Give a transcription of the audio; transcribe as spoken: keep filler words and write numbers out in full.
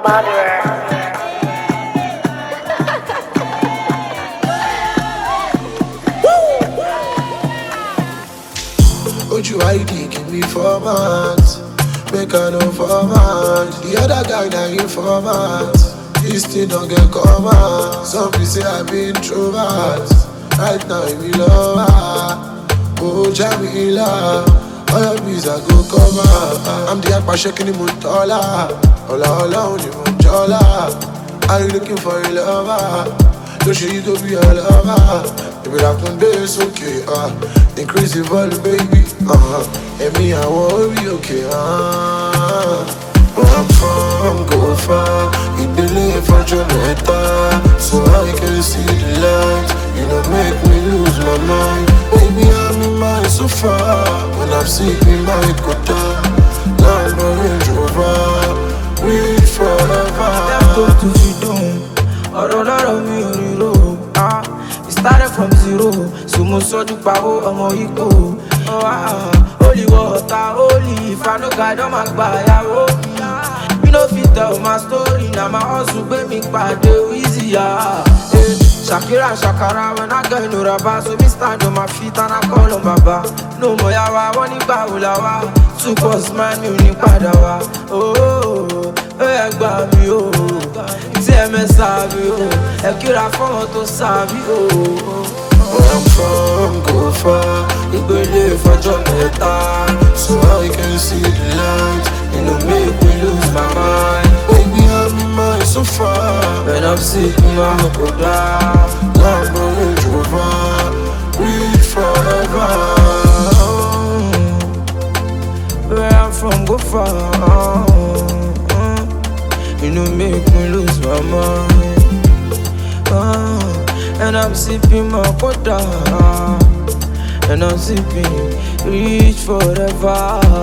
Would you I D, give me format. Make I no format. The other guy na informant. This thing don't get covered. Some people say I be introvert. Right now I be lover. Oh Jamila, all your bees I go cover. I'm the akpa shaking the muntola. Ola ola only munjola. Are you looking for a lover? Don't you to be a lover? If it happen, it's okay. Uh, increase the volume, baby. Uh, and me, I won't be okay. Uh, where I'm from, go far. You believe for Jamaica, so I can see the light. You don't make me lose my mind. Baby, I'm in mind so far. When I'm sleeping, my quota. Lambo Range Rover, reach forever. Let's go to freedom. Ọ̀rọ̀ lọ́rọ̀ mi ò ríro. It started from zero. So mo sọ́jú pawó ọmọ Igbo. Holy water, holy. If I no guide, ọmọ àgbà yàwó. Me no fit tell my story. Na my hustle gbé mi pàdé easy. Shakira and Shakara, when I get no rubber. So me stand on my feet and I call on Baba. No more yawa, wọ́n ní gbà wò làwà. Two cause man, mi ò ní padà wá. Oh, ẹ gbà mí o. Tí ẹ mẹ́ sábì o. Ẹ kíra fọ́mọ tó sábì o. Where I'm from, go far. Ìgbélé fọjọ́ mẹ́ta. So I can see the light. You know make me lose my mind. Baby, I'm in mind so far. When I'm sick, my go down. Lambo Range Rover, reach forever. Where I'm from, go far. You know make me lose my mind. uh, And I'm sipping my quota. And I'm sipping, reach forever.